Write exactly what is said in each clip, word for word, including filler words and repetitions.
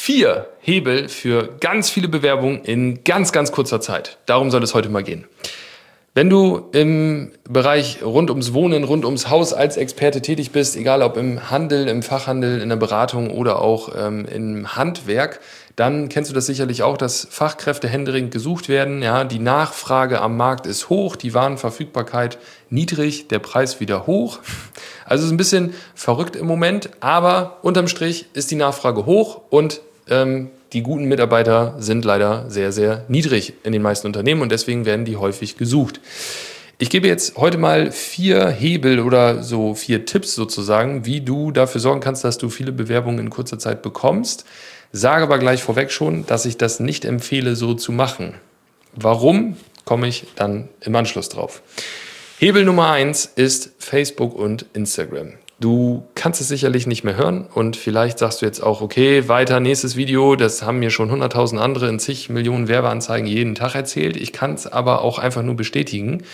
vier Hebel für ganz viele Bewerbungen in ganz, ganz kurzer Zeit. Darum soll es heute mal gehen. Wenn du im Bereich rund ums Wohnen, rund ums Haus als Experte tätig bist, egal ob im Handel, im Fachhandel, in der Beratung oder auch ähm, im Handwerk, dann kennst du das sicherlich auch, dass Fachkräfte händeringend gesucht werden. Ja, die Nachfrage am Markt ist hoch, die Warenverfügbarkeit niedrig, der Preis wieder hoch. Also es ist ein bisschen verrückt im Moment, aber unterm Strich ist die Nachfrage hoch und ähm, die guten Mitarbeiter sind leider sehr, sehr niedrig in den meisten Unternehmen und deswegen werden die häufig gesucht. Ich gebe jetzt heute mal vier Hebel oder so vier Tipps sozusagen, wie du dafür sorgen kannst, dass du viele Bewerbungen in kurzer Zeit bekommst. Sage aber gleich vorweg schon, dass ich das nicht empfehle, so zu machen. Warum, komme ich dann im Anschluss drauf. Hebel Nummer eins ist Facebook und Instagram. Du kannst es sicherlich nicht mehr hören und vielleicht sagst du jetzt auch, okay, weiter, nächstes Video, das haben mir schon hunderttausend andere in zig Millionen Werbeanzeigen jeden Tag erzählt. Ich kann es aber auch einfach nur bestätigen.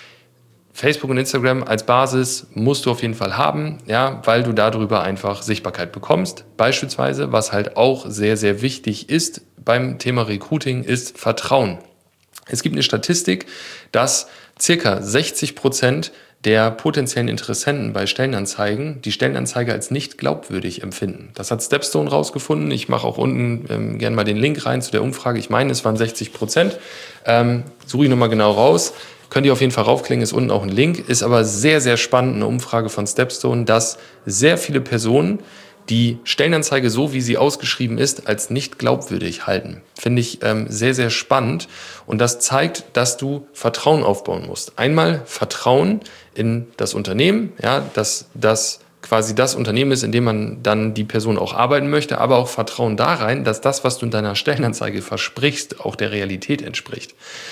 Facebook und Instagram als Basis musst du auf jeden Fall haben, ja, weil du darüber einfach Sichtbarkeit bekommst. Beispielsweise, was halt auch sehr, sehr wichtig ist beim Thema Recruiting, ist Vertrauen. Es gibt eine Statistik, dass circa sechzig Prozent der potenziellen Interessenten bei Stellenanzeigen die Stellenanzeige als nicht glaubwürdig empfinden. Das hat Stepstone rausgefunden. Ich mache auch unten ähm, gerne mal den Link rein zu der Umfrage. Ich meine, es waren sechzig Prozent. Ähm, suche ich nochmal genau raus. Könnt ihr auf jeden Fall raufklicken, ist unten auch ein Link. Ist aber sehr, sehr spannend, eine Umfrage von Stepstone, dass sehr viele Personen die Stellenanzeige, so wie sie ausgeschrieben ist, als nicht glaubwürdig halten. Finde ich ähm, sehr, sehr spannend. Und das zeigt, dass du Vertrauen aufbauen musst. Einmal Vertrauen in das Unternehmen, ja, dass das quasi das Unternehmen ist, in dem man dann die Person auch arbeiten möchte, aber auch Vertrauen da rein, dass das, was du in deiner Stellenanzeige versprichst, auch der Realität entspricht.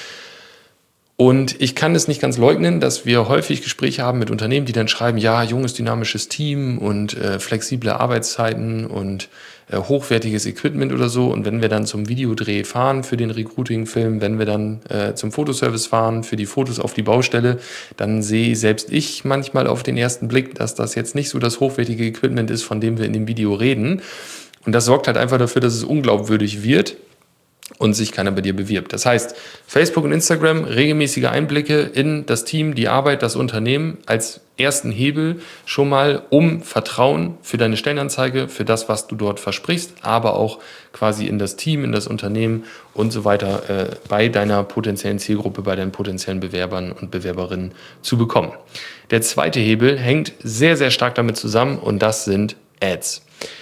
Und ich kann es nicht ganz leugnen, dass wir häufig Gespräche haben mit Unternehmen, die dann schreiben, ja, junges, dynamisches Team und äh, flexible Arbeitszeiten und äh, hochwertiges Equipment oder so. Und wenn wir dann zum Videodreh fahren für den Recruiting-Film, wenn wir dann äh, zum Fotoservice fahren für die Fotos auf die Baustelle, dann sehe selbst ich manchmal auf den ersten Blick, dass das jetzt nicht so das hochwertige Equipment ist, von dem wir in dem Video reden. Und das sorgt halt einfach dafür, dass es unglaubwürdig wird und sich keiner bei dir bewirbt. Das heißt, Facebook und Instagram, regelmäßige Einblicke in das Team, die Arbeit, das Unternehmen als ersten Hebel schon mal, um Vertrauen für deine Stellenanzeige, für das, was du dort versprichst, aber auch quasi in das Team, in das Unternehmen und so weiter äh, bei deiner potenziellen Zielgruppe, bei deinen potenziellen Bewerbern und Bewerberinnen zu bekommen. Der zweite Hebel hängt sehr, sehr stark damit zusammen und das sind Ads.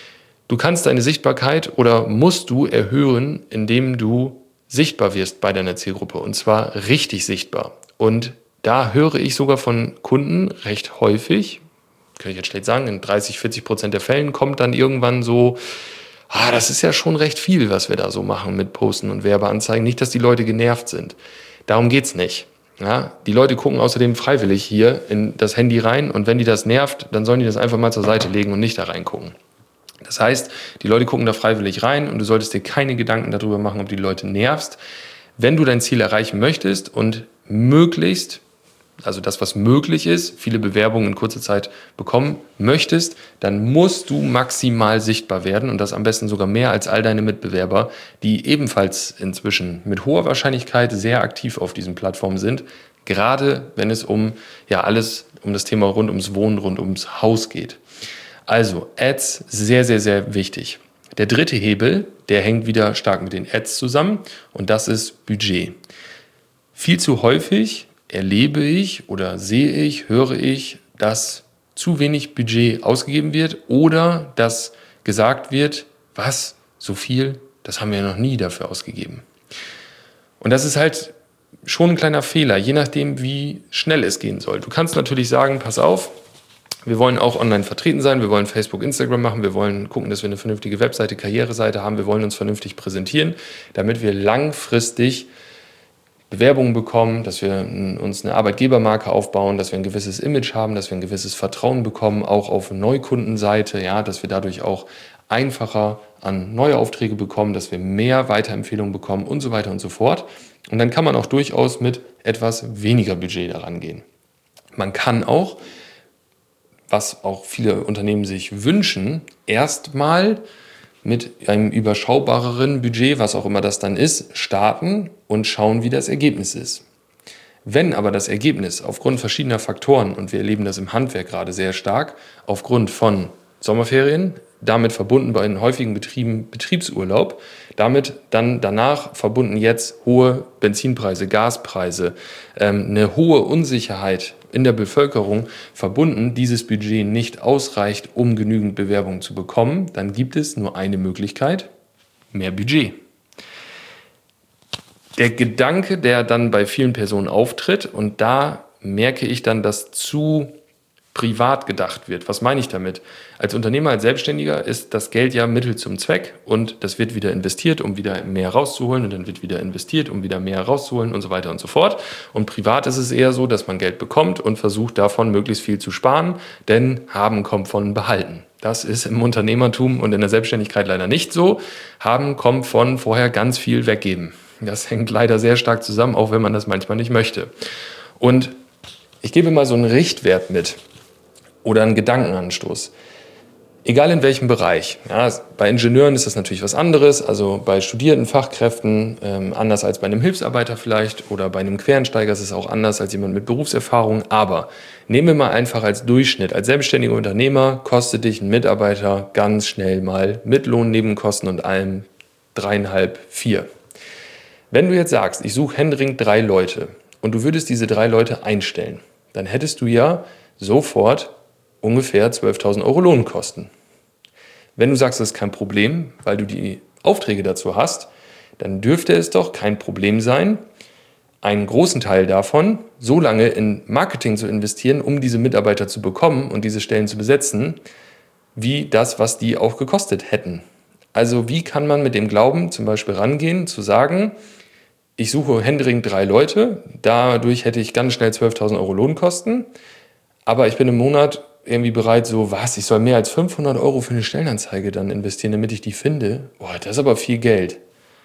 Du kannst deine Sichtbarkeit oder musst du erhöhen, indem du sichtbar wirst bei deiner Zielgruppe und zwar richtig sichtbar. Und da höre ich sogar von Kunden recht häufig, kann ich jetzt schlecht sagen, in dreißig, vierzig Prozent der Fällen kommt dann irgendwann so, ah, das ist ja schon recht viel, was wir da so machen mit Posten und Werbeanzeigen. Nicht, dass die Leute genervt sind. Darum geht's nicht. Ja, die Leute gucken außerdem freiwillig hier in das Handy rein und wenn die das nervt, dann sollen die das einfach mal zur Seite legen und nicht da reingucken. Das heißt, die Leute gucken da freiwillig rein und du solltest dir keine Gedanken darüber machen, ob die Leute nervst. Wenn du dein Ziel erreichen möchtest und möglichst, also das, was möglich ist, viele Bewerbungen in kurzer Zeit bekommen möchtest, dann musst du maximal sichtbar werden und das am besten sogar mehr als all deine Mitbewerber, die ebenfalls inzwischen mit hoher Wahrscheinlichkeit sehr aktiv auf diesen Plattformen sind, gerade wenn es um ja alles, um das Thema rund ums Wohnen, rund ums Haus geht. Also Ads, sehr, sehr, sehr wichtig. Der dritte Hebel, der hängt wieder stark mit den Ads zusammen und das ist Budget. Viel zu häufig erlebe ich oder sehe ich, höre ich, dass zu wenig Budget ausgegeben wird oder dass gesagt wird, was, so viel, das haben wir noch nie dafür ausgegeben. Und das ist halt schon ein kleiner Fehler, je nachdem, wie schnell es gehen soll. Du kannst natürlich sagen, pass auf, wir wollen auch online vertreten sein, wir wollen Facebook, Instagram machen, wir wollen gucken, dass wir eine vernünftige Webseite, Karriereseite haben, wir wollen uns vernünftig präsentieren, damit wir langfristig Bewerbungen bekommen, dass wir uns eine Arbeitgebermarke aufbauen, dass wir ein gewisses Image haben, dass wir ein gewisses Vertrauen bekommen, auch auf Neukundenseite, ja, dass wir dadurch auch einfacher an neue Aufträge bekommen, dass wir mehr Weiterempfehlungen bekommen und so weiter und so fort. Und dann kann man auch durchaus mit etwas weniger Budget daran gehen. Man kann auch, was auch viele Unternehmen sich wünschen, erstmal mit einem überschaubareren Budget, was auch immer das dann ist, starten und schauen, wie das Ergebnis ist. Wenn aber das Ergebnis aufgrund verschiedener Faktoren, und wir erleben das im Handwerk gerade sehr stark, aufgrund von Sommerferien, damit verbunden bei den häufigen Betrieben Betriebsurlaub, damit dann danach verbunden jetzt hohe Benzinpreise, Gaspreise, ähm, eine hohe Unsicherheit in der Bevölkerung verbunden, dieses Budget nicht ausreicht, um genügend Bewerbungen zu bekommen, dann gibt es nur eine Möglichkeit: mehr Budget. Der Gedanke, der dann bei vielen Personen auftritt, und da merke ich dann, dass zu privat gedacht wird. Was meine ich damit? Als Unternehmer, als Selbstständiger ist das Geld ja Mittel zum Zweck und das wird wieder investiert, um wieder mehr rauszuholen, und dann wird wieder investiert, um wieder mehr rauszuholen und so weiter und so fort. Und privat ist es eher so, dass man Geld bekommt und versucht davon möglichst viel zu sparen, denn haben kommt von behalten. Das ist im Unternehmertum und in der Selbstständigkeit leider nicht so. Haben kommt von vorher ganz viel weggeben. Das hängt leider sehr stark zusammen, auch wenn man das manchmal nicht möchte. Und ich gebe mal so einen Richtwert mit oder einen Gedankenanstoß. Egal in welchem Bereich. Ja, bei Ingenieuren ist das natürlich was anderes, also bei studierten Fachkräften ähm, anders als bei einem Hilfsarbeiter vielleicht, oder bei einem Quereinsteiger ist es auch anders als jemand mit Berufserfahrung. Aber nehmen wir mal einfach als Durchschnitt. Als selbstständiger Unternehmer kostet dich ein Mitarbeiter ganz schnell mal mit Lohn, Nebenkosten und allem dreieinhalb, vier. Wenn du jetzt sagst, ich suche händeringend drei Leute und du würdest diese drei Leute einstellen, dann hättest du ja sofort ungefähr zwölftausend Euro Lohnkosten. Wenn du sagst, das ist kein Problem, weil du die Aufträge dazu hast, dann dürfte es doch kein Problem sein, einen großen Teil davon so lange in Marketing zu investieren, um diese Mitarbeiter zu bekommen und diese Stellen zu besetzen, wie das, was die auch gekostet hätten. Also wie kann man mit dem Glauben zum Beispiel rangehen, zu sagen, ich suche händeringend drei Leute, dadurch hätte ich ganz schnell zwölftausend Euro Lohnkosten, aber ich bin im Monat irgendwie bereit, so, was, ich soll mehr als fünfhundert Euro für eine Stellenanzeige dann investieren, damit ich die finde. Boah, das ist aber viel Geld.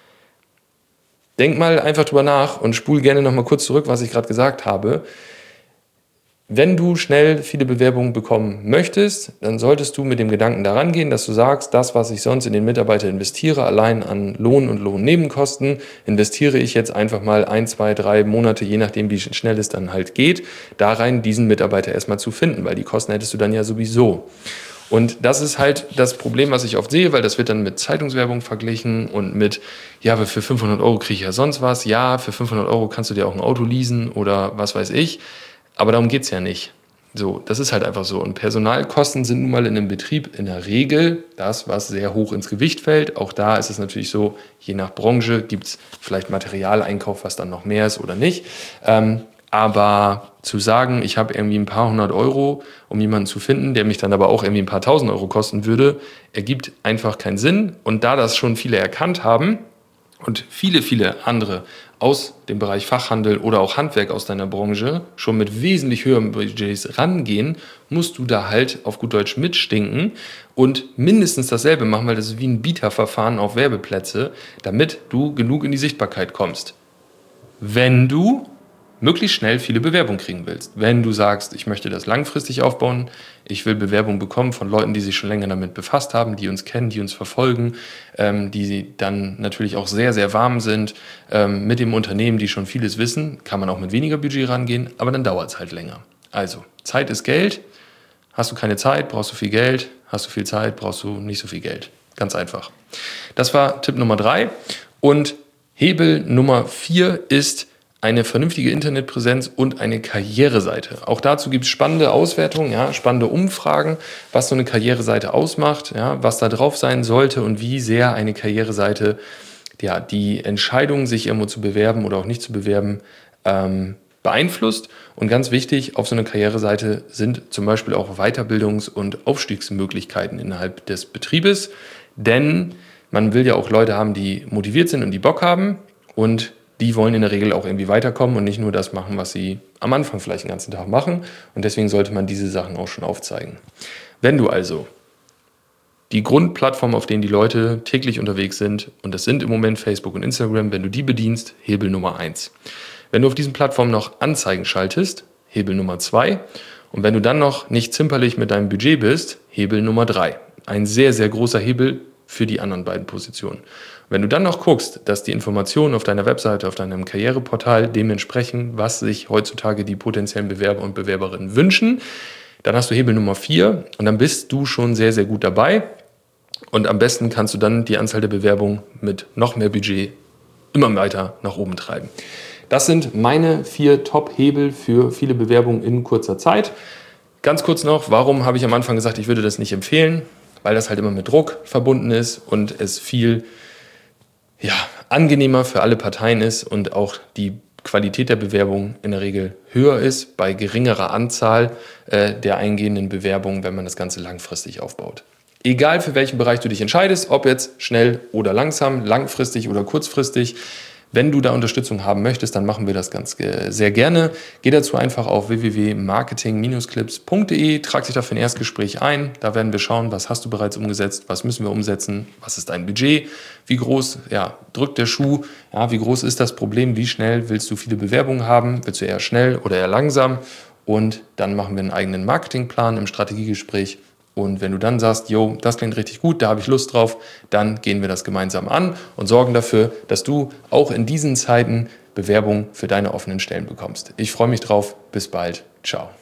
Denk mal einfach drüber nach und spul gerne nochmal kurz zurück, was ich gerade gesagt habe. Wenn du schnell viele Bewerbungen bekommen möchtest, dann solltest du mit dem Gedanken daran gehen, dass du sagst, das, was ich sonst in den Mitarbeiter investiere, allein an Lohn und Lohnnebenkosten, investiere ich jetzt einfach mal ein, zwei, drei Monate, je nachdem, wie schnell es dann halt geht, da rein, diesen Mitarbeiter erstmal zu finden, weil die Kosten hättest du dann ja sowieso. Und das ist halt das Problem, was ich oft sehe, weil das wird dann mit Zeitungswerbung verglichen und mit, ja, für fünfhundert Euro kriege ich ja sonst was. Ja, für fünfhundert Euro kannst du dir auch ein Auto leasen oder was weiß ich. Aber darum geht es ja nicht. So, das ist halt einfach so. Und Personalkosten sind nun mal in einem Betrieb in der Regel das, was sehr hoch ins Gewicht fällt. Auch da ist es natürlich so, je nach Branche gibt es vielleicht Materialeinkauf, was dann noch mehr ist oder nicht. Ähm, aber zu sagen, ich habe irgendwie ein paar hundert Euro, um jemanden zu finden, der mich dann aber auch irgendwie ein paar tausend Euro kosten würde, ergibt einfach keinen Sinn. Und da das schon viele erkannt haben und viele, viele andere aus dem Bereich Fachhandel oder auch Handwerk aus deiner Branche schon mit wesentlich höheren Budgets rangehen, musst du da halt auf gut Deutsch mitstinken und mindestens dasselbe machen, weil das ist wie ein Bieterverfahren auf Werbeplätze, damit du genug in die Sichtbarkeit kommst. Wenn du möglichst schnell viele Bewerbungen kriegen willst. Wenn du sagst, ich möchte das langfristig aufbauen, ich will Bewerbungen bekommen von Leuten, die sich schon länger damit befasst haben, die uns kennen, die uns verfolgen, ähm, die dann natürlich auch sehr, sehr warm sind ähm, mit dem Unternehmen, die schon vieles wissen, kann man auch mit weniger Budget rangehen, aber dann dauert es halt länger. Also, Zeit ist Geld. Hast du keine Zeit, brauchst du viel Geld. Hast du viel Zeit, brauchst du nicht so viel Geld. Ganz einfach. Das war Tipp Nummer drei. Und Hebel Nummer vier ist eine vernünftige Internetpräsenz und eine Karriereseite. Auch dazu gibt es spannende Auswertungen, ja, spannende Umfragen, was so eine Karriereseite ausmacht, ja, was da drauf sein sollte und wie sehr eine Karriereseite ja, die Entscheidung, sich irgendwo zu bewerben oder auch nicht zu bewerben, ähm, beeinflusst. Und ganz wichtig, auf so einer Karriereseite sind zum Beispiel auch Weiterbildungs- und Aufstiegsmöglichkeiten innerhalb des Betriebes, denn man will ja auch Leute haben, die motiviert sind und die Bock haben, und die wollen in der Regel auch irgendwie weiterkommen und nicht nur das machen, was sie am Anfang vielleicht den ganzen Tag machen. Und deswegen sollte man diese Sachen auch schon aufzeigen. Wenn du also die Grundplattform, auf denen die Leute täglich unterwegs sind, und das sind im Moment Facebook und Instagram, wenn du die bedienst, Hebel Nummer eins. Wenn du auf diesen Plattformen noch Anzeigen schaltest, Hebel Nummer zwei. Und wenn du dann noch nicht zimperlich mit deinem Budget bist, Hebel Nummer drei. Ein sehr, sehr großer Hebel, für die anderen beiden Positionen. Wenn du dann noch guckst, dass die Informationen auf deiner Webseite, auf deinem Karriereportal dementsprechend, was sich heutzutage die potenziellen Bewerber und Bewerberinnen wünschen, dann hast du Hebel Nummer vier und dann bist du schon sehr, sehr gut dabei. Und am besten kannst du dann die Anzahl der Bewerbungen mit noch mehr Budget immer weiter nach oben treiben. Das sind meine vier Top-Hebel für viele Bewerbungen in kurzer Zeit. Ganz kurz noch, warum habe ich am Anfang gesagt, ich würde das nicht empfehlen? Weil das halt immer mit Druck verbunden ist und es viel ja, angenehmer für alle Parteien ist und auch die Qualität der Bewerbung in der Regel höher ist bei geringerer Anzahl äh, der eingehenden Bewerbungen, wenn man das Ganze langfristig aufbaut. Egal für welchen Bereich du dich entscheidest, ob jetzt schnell oder langsam, langfristig oder kurzfristig, wenn du da Unterstützung haben möchtest, dann machen wir das ganz äh, sehr gerne. Geh dazu einfach auf w w w punkt marketing Bindestrich clips punkt d e, trag dich da für ein Erstgespräch ein. Da werden wir schauen, was hast du bereits umgesetzt, was müssen wir umsetzen, was ist dein Budget, wie groß ja, drückt der Schuh, ja, wie groß ist das Problem, wie schnell willst du viele Bewerbungen haben, willst du eher schnell oder eher langsam? Und dann machen wir einen eigenen Marketingplan im Strategiegespräch. Und wenn du dann sagst, jo, das klingt richtig gut, da habe ich Lust drauf, dann gehen wir das gemeinsam an und sorgen dafür, dass du auch in diesen Zeiten Bewerbungen für deine offenen Stellen bekommst. Ich freue mich drauf. Bis bald. Ciao.